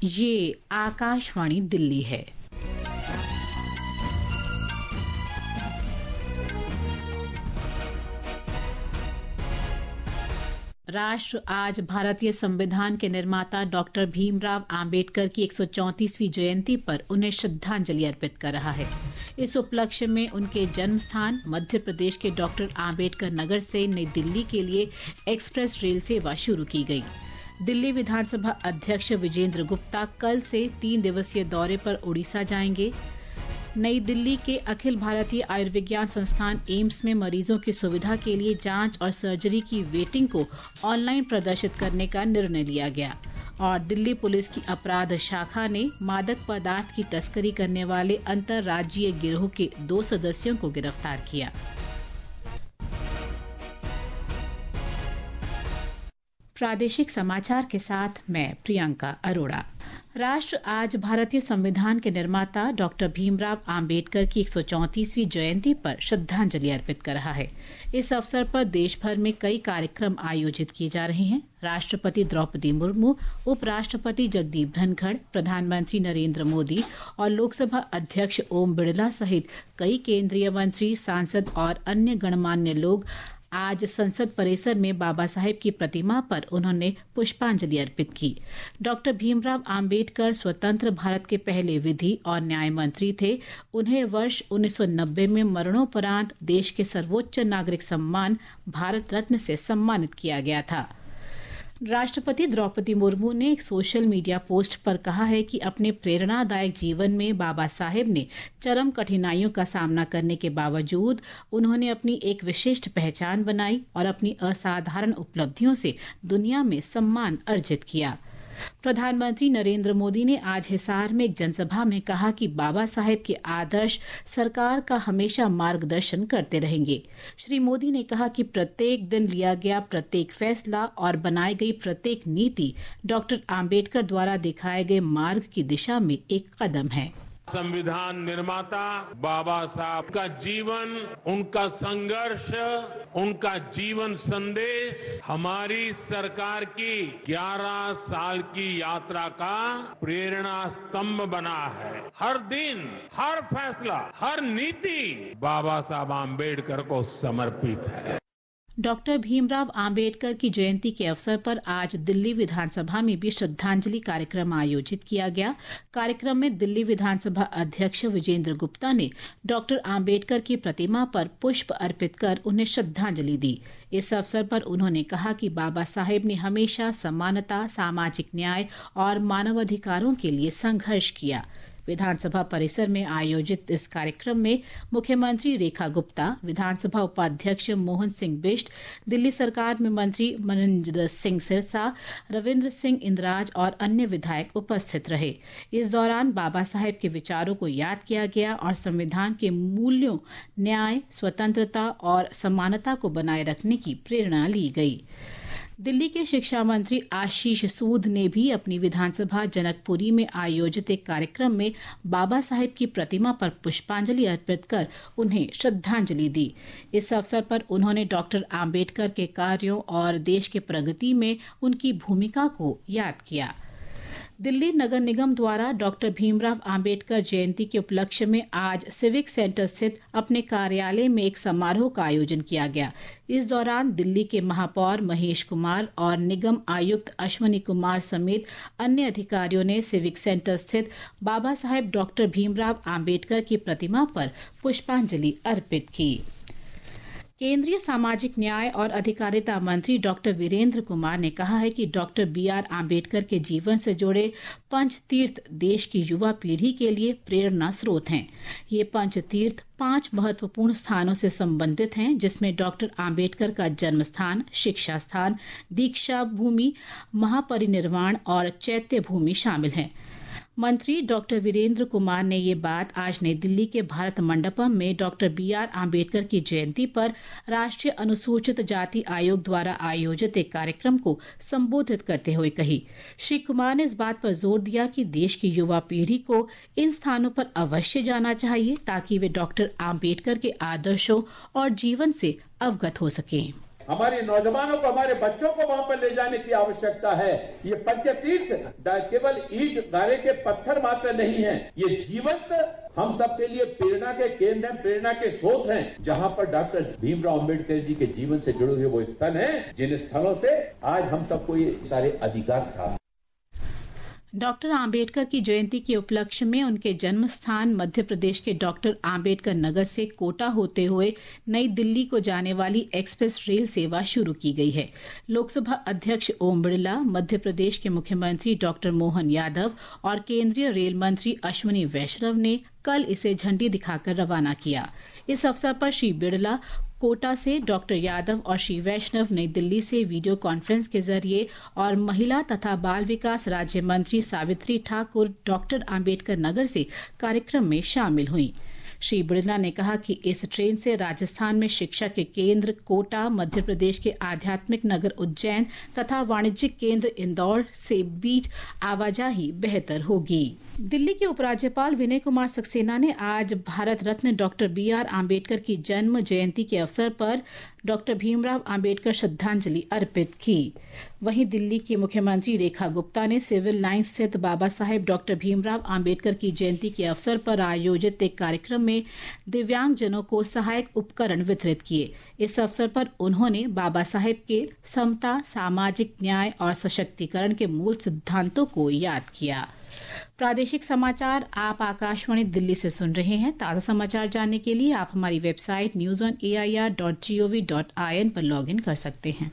ये आकाशवाणी दिल्ली है। राष्ट्र आज भारतीय संविधान के निर्माता डॉक्टर भीमराव आम्बेडकर की 134वीं जयंती पर उन्हें श्रद्धांजलि अर्पित कर रहा है। इस उपलक्ष्य में उनके जन्म स्थान मध्य प्रदेश के डॉक्टर आम्बेडकर नगर से नई दिल्ली के लिए एक्सप्रेस रेल सेवा शुरू की गई। दिल्ली विधानसभा अध्यक्ष विजेंद्र गुप्ता कल से 3 दिवसीय दौरे पर उड़ीसा जाएंगे। नई दिल्ली के अखिल भारतीय आयुर्विज्ञान संस्थान एम्स में मरीजों की सुविधा के लिए जांच और सर्जरी की वेटिंग को ऑनलाइन प्रदर्शित करने का निर्णय लिया गया। और दिल्ली पुलिस की अपराध शाखा ने मादक पदार्थ की तस्करी करने वाले अंतर्राज्यीय गिरोह के 2 सदस्यों को गिरफ्तार किया। प्रादेशिक समाचार के साथ मैं प्रियंका अरोड़ा। राष्ट्र आज भारतीय संविधान के निर्माता डॉक्टर भीमराव आम्बेडकर की 134वीं जयंती पर श्रद्धांजलि अर्पित कर रहा है। इस अवसर पर देश भर में कई कार्यक्रम आयोजित किए जा रहे हैं। राष्ट्रपति द्रौपदी मुर्मू, उपराष्ट्रपति जगदीप धनखड़, प्रधानमंत्री नरेंद्र मोदी और लोकसभा अध्यक्ष ओम बिड़ला सहित कई केंद्रीय मंत्री, सांसद और अन्य गणमान्य लोग आज संसद परिसर में बाबा साहेब की प्रतिमा पर उन्होंने पुष्पांजलि अर्पित की। डॉक्टर भीमराव आम्बेडकर स्वतंत्र भारत के पहले विधि और न्याय मंत्री थे। उन्हें वर्ष 1990 में मरणोपरांत देश के सर्वोच्च नागरिक सम्मान भारत रत्न से सम्मानित किया गया था। राष्ट्रपति द्रौपदी मुर्मू ने एक सोशल मीडिया पोस्ट पर कहा है कि अपने प्रेरणादायक जीवन में बाबा साहेब ने चरम कठिनाइयों का सामना करने के बावजूद उन्होंने अपनी एक विशिष्ट पहचान बनाई और अपनी असाधारण उपलब्धियों से दुनिया में सम्मान अर्जित किया। प्रधानमंत्री नरेंद्र मोदी ने आज हिसार में एक जनसभा में कहा कि बाबा साहेब के आदर्श सरकार का हमेशा मार्गदर्शन करते रहेंगे। श्री मोदी ने कहा कि प्रत्येक दिन लिया गया प्रत्येक फैसला और बनाई गई प्रत्येक नीति डॉक्टर आम्बेडकर द्वारा दिखाए गए मार्ग की दिशा में एक कदम है। संविधान निर्माता बाबा साहब का जीवन, उनका संघर्ष, उनका जीवन संदेश हमारी सरकार की 11 साल की यात्रा का प्रेरणा स्तंभ बना है। हर दिन, हर फैसला, हर नीति बाबा साहब आम्बेडकर को समर्पित है। डॉक्टर भीमराव आम्बेडकर की जयंती के अवसर पर आज दिल्ली विधानसभा में भी श्रद्धांजलि कार्यक्रम आयोजित किया गया। कार्यक्रम में दिल्ली विधानसभा अध्यक्ष विजेंद्र गुप्ता ने डॉक्टर आम्बेडकर की प्रतिमा पर पुष्प अर्पित कर उन्हें श्रद्धांजलि दी। इस अवसर पर उन्होंने कहा कि बाबा साहेब ने हमेशा समानता, सामाजिक न्याय और मानवाधिकारों के लिए संघर्ष किया। विधानसभा परिसर में आयोजित इस कार्यक्रम में मुख्यमंत्री रेखा गुप्ता, विधानसभा उपाध्यक्ष मोहन सिंह बिष्ट, दिल्ली सरकार में मंत्री मनोज सिंह सिरसा, रविंद्र सिंह इंद्राज और अन्य विधायक उपस्थित रहे। इस दौरान बाबा साहेब के विचारों को याद किया गया और संविधान के मूल्यों, न्याय, स्वतंत्रता और समानता को बनाए रखने की प्रेरणा ली गई। दिल्ली के शिक्षा मंत्री आशीष सूद ने भी अपनी विधानसभा जनकपुरी में आयोजित एक कार्यक्रम में बाबा साहेब की प्रतिमा पर पुष्पांजलि अर्पित कर उन्हें श्रद्धांजलि दी। इस अवसर पर उन्होंने डॉक्टर आम्बेडकर के कार्यों और देश के प्रगति में उनकी भूमिका को याद किया। दिल्ली नगर निगम द्वारा डॉक्टर भीमराव आम्बेडकर जयंती के उपलक्ष्य में आज सिविक सेंटर स्थित अपने कार्यालय में एक समारोह का आयोजन किया गया। इस दौरान दिल्ली के महापौर महेश कुमार और निगम आयुक्त अश्वनी कुमार समेत अन्य अधिकारियों ने सिविक सेंटर स्थित बाबा साहेब डॉक्टर भीमराव आम्बेडकर की प्रतिमा पर पुष्पांजलि अर्पित की। केंद्रीय सामाजिक न्याय और अधिकारिता मंत्री डॉक्टर वीरेंद्र कुमार ने कहा है कि डॉक्टर BR आम्बेडकर के जीवन से जुड़े पंच तीर्थ देश की युवा पीढ़ी के लिए प्रेरणा स्रोत हैं। ये पंच तीर्थ 5 महत्वपूर्ण स्थानों से संबंधित हैं, जिसमें डॉक्टर आम्बेडकर का जन्म स्थान, शिक्षा स्थान, दीक्षा भूमि, महापरिनिर्वाण और चैत्य भूमि शामिल हैं। मंत्री डॉक्टर वीरेंद्र कुमार ने ये बात आज नई दिल्ली के भारत मंडपम में डॉक्टर BR आम्बेडकर की जयंती पर राष्ट्रीय अनुसूचित जाति आयोग द्वारा आयोजित एक कार्यक्रम को संबोधित करते हुए कही। श्री कुमार ने इस बात पर जोर दिया कि देश की युवा पीढ़ी को इन स्थानों पर अवश्य जाना चाहिए ताकि वे डॉक्टर आम्बेडकर के आदर्शों और जीवन से अवगत हो सकें। हमारे नौजवानों को, हमारे बच्चों को वहां पर ले जाने की आवश्यकता है। ये पंचतीर्थ केवल ईंट गारे के पत्थर मात्र नहीं है, ये जीवंत हम सबके लिए प्रेरणा के केंद्र हैं, प्रेरणा के स्रोत हैं, जहां पर डॉक्टर भीमराव अंबेडकर जी के जीवन से जुड़े हुए वो स्थल हैं, जिन स्थलों से आज हम सबको ये सारे अधिकार प्राप्त। डॉक्टर आम्बेडकर की जयंती के उपलक्ष्य में उनके जन्म स्थान मध्य प्रदेश के डॉक्टर आम्बेडकर नगर से कोटा होते हुए नई दिल्ली को जाने वाली एक्सप्रेस रेल सेवा शुरू की गई है। लोकसभा अध्यक्ष ओम बिरला, मध्य प्रदेश के मुख्यमंत्री डॉक्टर मोहन यादव और केंद्रीय रेल मंत्री अश्विनी वैष्णव ने कल इसे झंडी दिखाकर रवाना किया। इस अवसर पर श्री बिरला कोटा से, डॉक्टर यादव और श्री वैष्णव नई दिल्ली से वीडियो कॉन्फ्रेंस के जरिए और महिला तथा बाल विकास राज्य मंत्री सावित्री ठाकुर डॉक्टर आम्बेडकर नगर से कार्यक्रम में शामिल हुई। श्री बिरला ने कहा कि इस ट्रेन से राजस्थान में शिक्षा के केंद्र कोटा, मध्य प्रदेश के आध्यात्मिक नगर उज्जैन तथा वाणिज्यिक केंद्र इंदौर से बीच आवाजाही बेहतर होगी। दिल्ली के उपराज्यपाल विनय कुमार सक्सेना ने आज भारत रत्न डॉक्टर BR आम्बेडकर की जन्म जयंती के अवसर पर डॉक्टर भीमराव आम्बेडकर श्रद्धांजलि अर्पित की। वहीं दिल्ली की मुख्यमंत्री रेखा गुप्ता ने सिविल लाइन स्थित बाबा साहेब डॉक्टर भीमराव आम्बेडकर की जयंती के अवसर पर आयोजित एक कार्यक्रम में दिव्यांगजनों को सहायक उपकरण वितरित किए। इस अवसर पर उन्होंने बाबा साहेब के समता, सामाजिक न्याय और सशक्तिकरण के मूल सिद्धांतों को याद किया। प्रादेशिक समाचार आप आकाशवाणी दिल्ली से सुन रहे हैं। ताज़ा समाचार जानने के लिए आप हमारी वेबसाइट newsonair.gov.in पर लॉगिन कर सकते हैं।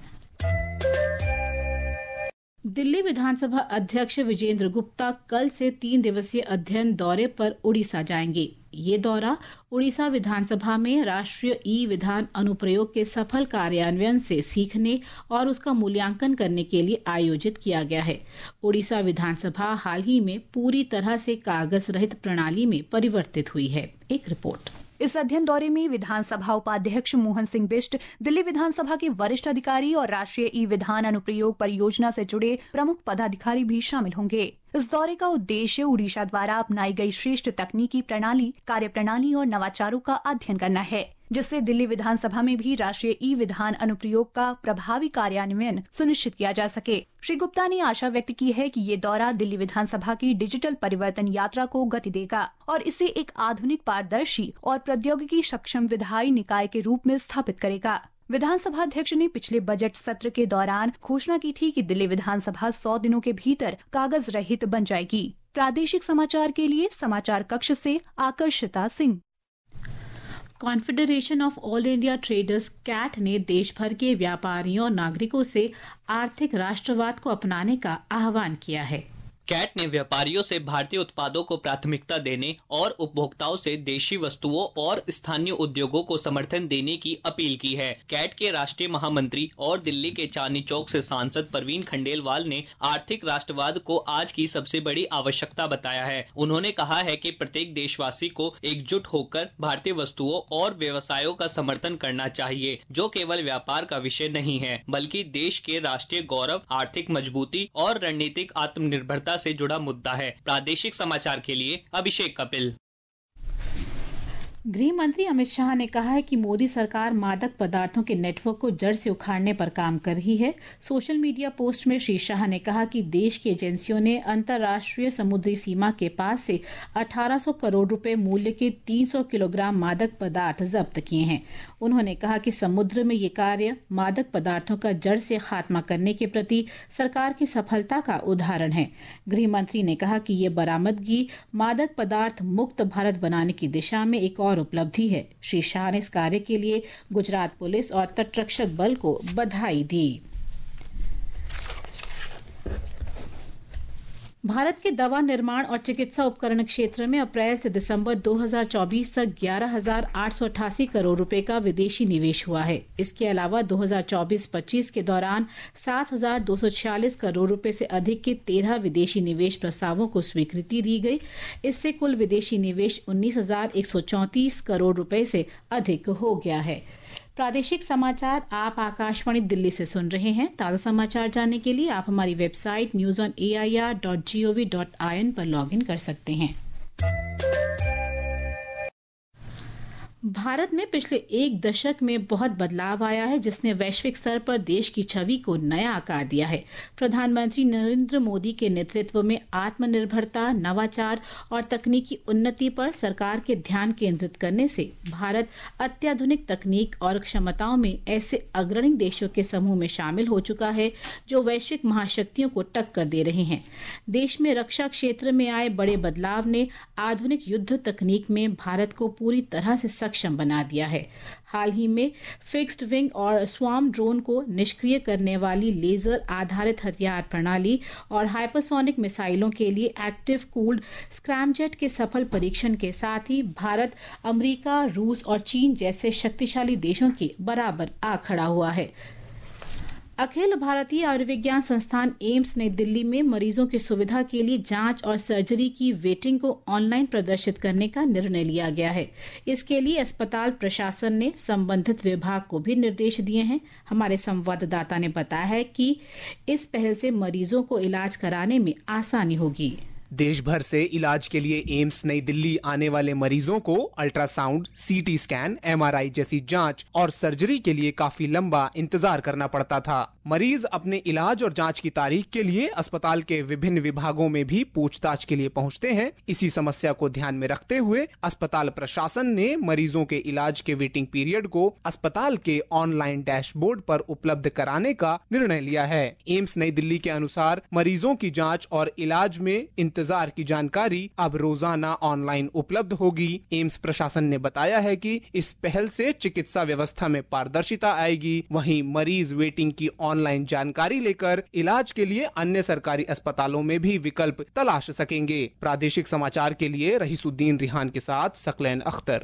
दिल्ली विधानसभा अध्यक्ष विजेंद्र गुप्ता कल से 3 दिवसीय अध्ययन दौरे पर उड़ीसा जाएंगे। ये दौरा उड़ीसा विधानसभा में राष्ट्रीय ई-विधान अनुप्रयोग के सफल कार्यान्वयन से सीखने और उसका मूल्यांकन करने के लिए आयोजित किया गया है। उड़ीसा विधानसभा हाल ही में पूरी तरह से कागज रहित प्रणाली में परिवर्तित हुई है। एक रिपोर्ट। इस अध्ययन दौरे में विधानसभा उपाध्यक्ष मोहन सिंह बिष्ट, दिल्ली विधानसभा के वरिष्ठ अधिकारी और राष्ट्रीय ई-विधान अनुप्रयोग परियोजना से जुड़े प्रमुख पदाधिकारी भी शामिल होंगे। इस दौरे का उद्देश्य उड़ीसा द्वारा अपनाई गई श्रेष्ठ तकनीकी प्रणाली, कार्यप्रणाली और नवाचारों का अध्ययन करना है, जिससे दिल्ली विधानसभा में भी राष्ट्रीय ई-विधान अनुप्रयोग का प्रभावी कार्यान्वयन सुनिश्चित किया जा सके। श्री गुप्ता ने आशा व्यक्त की है कि ये दौरा दिल्ली विधानसभा की डिजिटल परिवर्तन यात्रा को गति देगा और इसे एक आधुनिक, पारदर्शी और प्रौद्योगिकी सक्षम विधायी निकाय के रूप में स्थापित करेगा। विधानसभा अध्यक्ष ने पिछले बजट सत्र के दौरान घोषणा की थी कि दिल्ली विधानसभा 100 दिनों के भीतर कागज रहित बन जाएगी। प्रादेशिक समाचार के लिए समाचार कक्ष से Akarshita Singh. Confederation of all India traders CAT ने देश भर के व्यापारियों और नागरिकों से आर्थिक राष्ट्रवाद को अपनाने का आह्वान किया है। कैट ने व्यापारियों से भारतीय उत्पादों को प्राथमिकता देने और उपभोक्ताओं से देशी वस्तुओं और स्थानीय उद्योगों को समर्थन देने की अपील की है। कैट के राष्ट्रीय महामंत्री और दिल्ली के चांदनी चौक से सांसद परवीन खंडेलवाल ने आर्थिक राष्ट्रवाद को आज की सबसे बड़ी आवश्यकता बताया है। उन्होंने कहा है कि प्रत्येक देशवासी को एकजुट होकर भारतीय वस्तुओं और व्यवसायों का समर्थन करना चाहिए, जो केवल व्यापार का विषय नहीं है, बल्कि देश के राष्ट्रीय गौरव, आर्थिक मजबूती और रणनीतिक आत्मनिर्भरता से जुड़ा मुद्दा है। प्रादेशिक समाचार के लिए अभिषेक कपिल। गृह मंत्री अमित शाह ने कहा है कि मोदी सरकार मादक पदार्थों के नेटवर्क को जड़ से उखाड़ने पर काम कर रही है। सोशल मीडिया पोस्ट में श्री शाह ने कहा कि देश की एजेंसियों ने अंतर्राष्ट्रीय समुद्री सीमा के पास से 1800 करोड़ रुपए मूल्य के 300 किलोग्राम मादक पदार्थ जब्त किए हैं। उन्होंने कहा कि समुद्र में ये कार्य मादक पदार्थों का जड़ से खात्मा करने के प्रति सरकार की सफलता का उदाहरण है। गृह मंत्री ने कहा कि ये बरामदगी मादक पदार्थ मुक्त भारत बनाने की दिशा में एक और उपलब्धि है। श्री शाह ने इस कार्य के लिए गुजरात पुलिस और तटरक्षक बल को बधाई दी। भारत के दवा निर्माण और चिकित्सा उपकरण क्षेत्र में अप्रैल से दिसंबर 2024 तक 11,888 करोड़ रुपए का विदेशी निवेश हुआ है। इसके अलावा 2024-25 के दौरान 7,246 करोड़ रुपए से अधिक के 13 विदेशी निवेश प्रस्तावों को स्वीकृति दी गई। इससे कुल विदेशी निवेश 19,134 करोड़ रुपए से अधिक हो गया है। प्रादेशिक समाचार आप आकाशवाणी दिल्ली से सुन रहे हैं। ताज़ा समाचार जानने के लिए आप हमारी वेबसाइट newsonair.gov.in पर लॉगिन कर सकते हैं। भारत में पिछले एक दशक में बहुत बदलाव आया है, जिसने वैश्विक स्तर पर देश की छवि को नया आकार दिया है। प्रधानमंत्री नरेंद्र मोदी के नेतृत्व में आत्मनिर्भरता, नवाचार और तकनीकी उन्नति पर सरकार के ध्यान केंद्रित करने से भारत अत्याधुनिक तकनीक और क्षमताओं में ऐसे अग्रणी देशों के समूह में शामिल हो चुका है जो वैश्विक महाशक्तियों को टक्कर दे रहे हैं। देश में रक्षा क्षेत्र में आए बड़े बदलाव ने आधुनिक युद्ध तकनीक में भारत को पूरी तरह से सक्षम बना दिया है। हाल ही में फिक्स्ड विंग और स्वार्म ड्रोन को निष्क्रिय करने वाली लेजर आधारित हथियार प्रणाली और हाइपरसोनिक मिसाइलों के लिए एक्टिव कूल्ड स्क्रैमजेट के सफल परीक्षण के साथ ही भारत अमेरिका, रूस और चीन जैसे शक्तिशाली देशों के बराबर आ खड़ा हुआ है। अखिल भारतीय आयुर्विज्ञान संस्थान एम्स नई दिल्ली में मरीजों की सुविधा के लिए जांच और सर्जरी की वेटिंग को ऑनलाइन प्रदर्शित करने का निर्णय लिया गया है। इसके लिए अस्पताल प्रशासन ने संबंधित विभाग को भी निर्देश दिए हैं। हमारे संवाददाता ने बताया है कि इस पहल से मरीजों को इलाज कराने में आसानी होगी। देश भर से इलाज के लिए एम्स नई दिल्ली आने वाले मरीजों को अल्ट्रासाउंड, सीटी स्कैन, एमआरआई जैसी जांच और सर्जरी के लिए काफी लंबा इंतजार करना पड़ता था। मरीज अपने इलाज और जांच की तारीख के लिए अस्पताल के विभिन्न विभागों में भी पूछताछ के लिए पहुंचते हैं। इसी समस्या को ध्यान में रखते हुए अस्पताल प्रशासन ने मरीजों के इलाज के वेटिंग पीरियड को अस्पताल के ऑनलाइन डैशबोर्ड पर उपलब्ध कराने का निर्णय लिया है। एम्स नई दिल्ली के अनुसार मरीजों की जांच और इलाज में इंतजार की जानकारी अब रोजाना ऑनलाइन उपलब्ध होगी। एम्स प्रशासन ने बताया है कि इस पहल से चिकित्सा व्यवस्था में पारदर्शिता आएगी। वहीं मरीज वेटिंग की ऑनलाइन जानकारी लेकर इलाज के लिए अन्य सरकारी अस्पतालों में भी विकल्प तलाश सकेंगे। प्रादेशिक समाचार के लिए रहीसुद्दीन रिहान के साथ सकलैन अख्तर।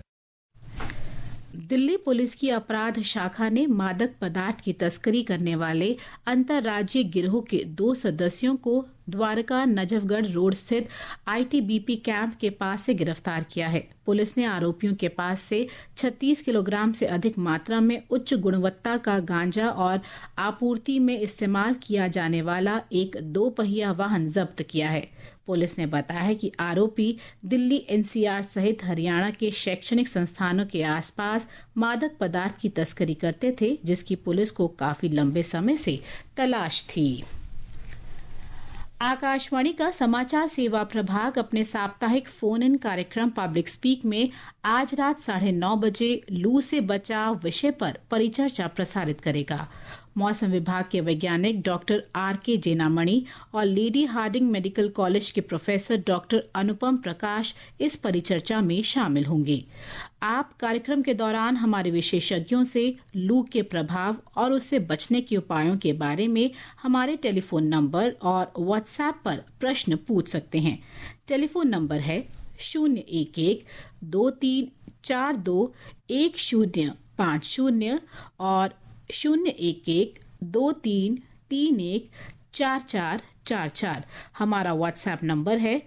दिल्ली पुलिस की अपराध शाखा ने मादक पदार्थ की तस्करी करने वाले अंतर्राज्यीय गिरोह के 2 सदस्यों को द्वारका नजफगढ़ रोड स्थित आईटीबीपी कैंप के पास से गिरफ्तार किया है। पुलिस ने आरोपियों के पास से 36 किलोग्राम से अधिक मात्रा में उच्च गुणवत्ता का गांजा और आपूर्ति में इस्तेमाल किया जाने वाला एक 2 पहिया वाहन जब्त किया है। पुलिस ने बताया है कि आरोपी दिल्ली एनसीआर सहित हरियाणा के शैक्षणिक संस्थानों के आसपास मादक पदार्थ की तस्करी करते थे, जिसकी पुलिस को काफी लंबे समय से तलाश थी। आकाशवाणी का समाचार सेवा प्रभाग अपने साप्ताहिक फोन इन कार्यक्रम पब्लिक स्पीक में आज रात 9:30 बजे लू से बचाव विषय पर परिचर्चा प्रसारित करेगा। मौसम विभाग के वैज्ञानिक डॉक्टर आर.के. जेनामणि और लेडी हार्डिंग मेडिकल कॉलेज के प्रोफेसर डॉक्टर अनुपम प्रकाश इस परिचर्चा में शामिल होंगे। आप कार्यक्रम के दौरान हमारे विशेषज्ञों से लू के प्रभाव और उससे बचने के उपायों के बारे में हमारे टेलीफोन नंबर और व्हाट्सएप पर प्रश्न पूछ सकते हैं। टेलीफोन नंबर है 011-2342-1050 और 011-2331-4444। हमारा व्हाट्सएप नंबर है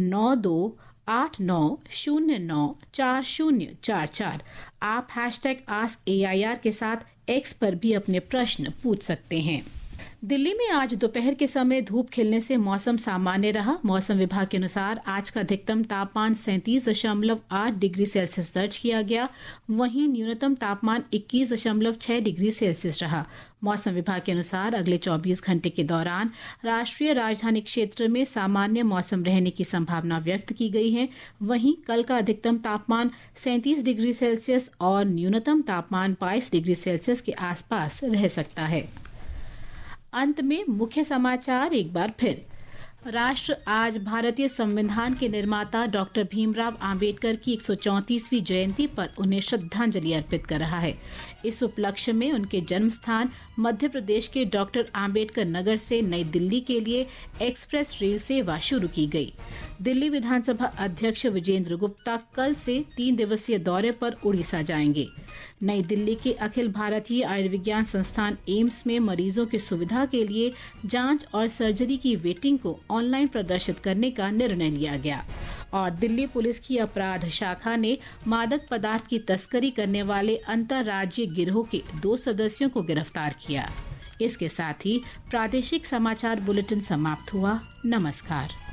9289094044। आप #AskAIR के साथ एक्स पर भी अपने प्रश्न पूछ सकते हैं। दिल्ली में आज दोपहर के समय धूप खिलने से मौसम सामान्य रहा। मौसम विभाग के अनुसार आज का अधिकतम तापमान 37.8 डिग्री सेल्सियस दर्ज किया गया, वहीं न्यूनतम तापमान 21.6 डिग्री सेल्सियस रहा। मौसम विभाग के अनुसार अगले 24 घंटे के दौरान राष्ट्रीय राजधानी क्षेत्र में सामान्य मौसम रहने की संभावना व्यक्त की गई है। वहीं कल का अधिकतम तापमान 37 डिग्री सेल्सियस और न्यूनतम तापमान 22 डिग्री सेल्सियस के आसपास रह सकता है। अंत में मुख्य समाचार एक बार फिर। राष्ट्र आज भारतीय संविधान के निर्माता डॉक्टर भीमराव आंबेडकर की 134वीं जयंती पर उन्हें श्रद्धांजलि अर्पित कर रहा है। इस उपलक्ष्य में उनके जन्म स्थान मध्य प्रदेश के डॉक्टर आंबेडकर नगर से नई दिल्ली के लिए एक्सप्रेस रेल सेवा शुरू की गई। दिल्ली विधानसभा अध्यक्ष विजेंद्र गुप्ता कल से 3 दिवसीय दौरे पर उड़ीसा जाएंगे। नई दिल्ली के अखिल भारतीय आयुर्विज्ञान संस्थान एम्स में मरीजों की सुविधा के लिए जांच और सर्जरी की वेटिंग को ऑनलाइन प्रदर्शित करने का निर्णय लिया गया। और दिल्ली पुलिस की अपराध शाखा ने मादक पदार्थ की तस्करी करने वाले अंतर्राज्यीय गिरोह के 2 सदस्यों को गिरफ्तार किया। इसके साथ ही प्रादेशिक समाचार बुलेटिन समाप्त हुआ। नमस्कार।